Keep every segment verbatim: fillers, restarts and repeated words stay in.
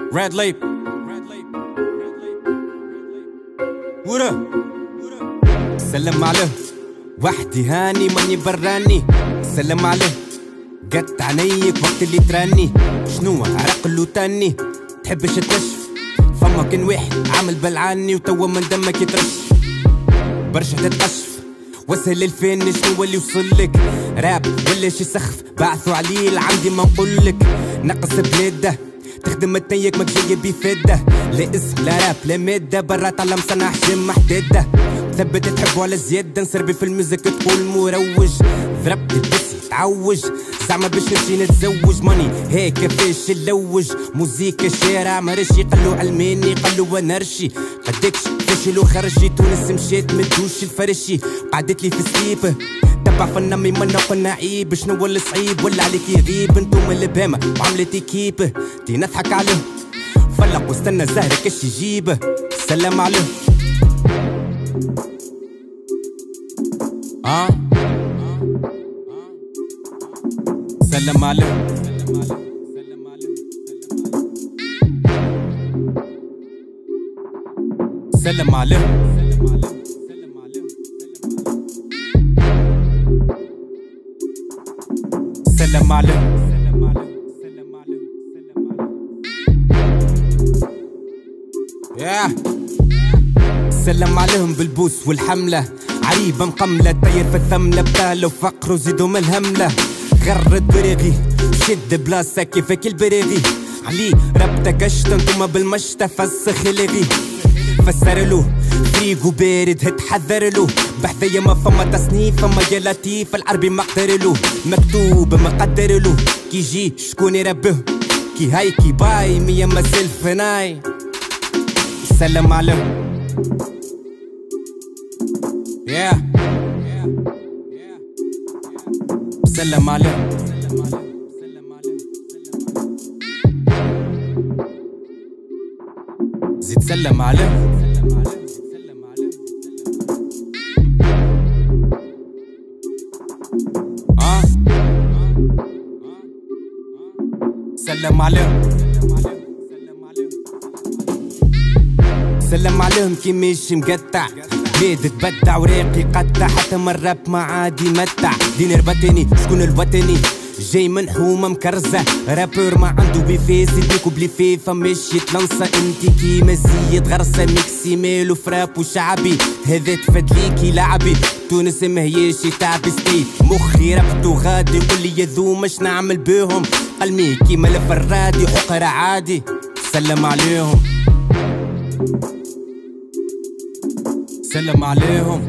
Red Lape. ورا سلم عليه وحدي هاني ماني براني. سلم عليه قط عينيك وقت اللي تراني. شنو عرقلو تاني تحبش تنشف فما كان واحد عامل بلعاني وتوا من دمك يترش برشا تتقشف. واسهل الفن شنو اللي وصلك راب ولا شي سخف بعثوا عليه عندي ما نقولك. نقص بلاده تخدم التيك ماك جاي بفده. لا اسم لا راب لا ماده برات على مصنع حجم محدده. ثبت تحبوا على زياده نسربي في الميوزك تقول مروج. ضربت البس تعوج زعما باش نمشي نتزوج. ماني هيك كيفاش نلوج موزيكا شارع مرشي قالو علماني قالو انا رشي. قدكش فاشل وخرجي تونس مشيت مدوش الفرشي. قعدت لي في سليبه تبع فنمي من قلنا عيب. شنو الصعيب ولا عليك يغيب انتم البهامه وعملت كيبه تي نضحك عليه فلق واستنى زهرك اش يجيبه. سلام عليه اه سلم عليه سلم عليه سلم عليه ياه سلم عليهم بالبوس والحملة. عريبة مقملة طير في الثملة بتالو فقر وزيدوا من الهملة. غرد بريغي شد بلاصة كيفك البريغي علي ربطة قشطة انتوما بالمشطة فسخ لغي. فسرلو فريقو بارد هتحذرلو بحذية ما فما تصنيف فما يا لطيف العربي مقدرلو مكتوب مقدرلو كي يجي شكون يربه كي هاي كي باي مية مازال فناي. سلم عليه yeah. سلم عليه زيد سلم عليه آه. سلم عليه سلم عليهم كي ماشي مقطع بلاد تبدع وراقي قطع حتى مرة ما عادي متع. دين ربطني شكون الوطني جاي من حومة مكرزة رابور ما عنده بيفاس يديكو بليفيفا ماشي يتلنصة. انتي كي مزيد غرسة ميكسي مالو فراب وشعبي هذا تفدليكي لعبي. تونس مهياشي تعبي ستيت مخي ربطو غادي قولي يذو مش نعمل بيهم. قلمي كيما الفرادي حقرة عادي. سلم عليهم سلم عليهم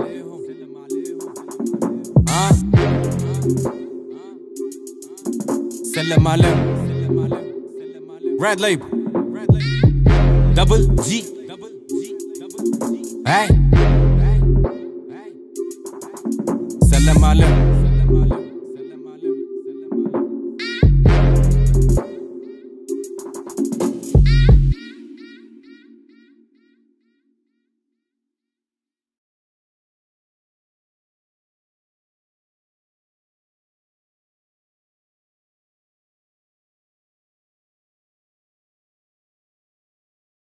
آه. سلم عليهم Red Lape Double G هاي سلم عليهم.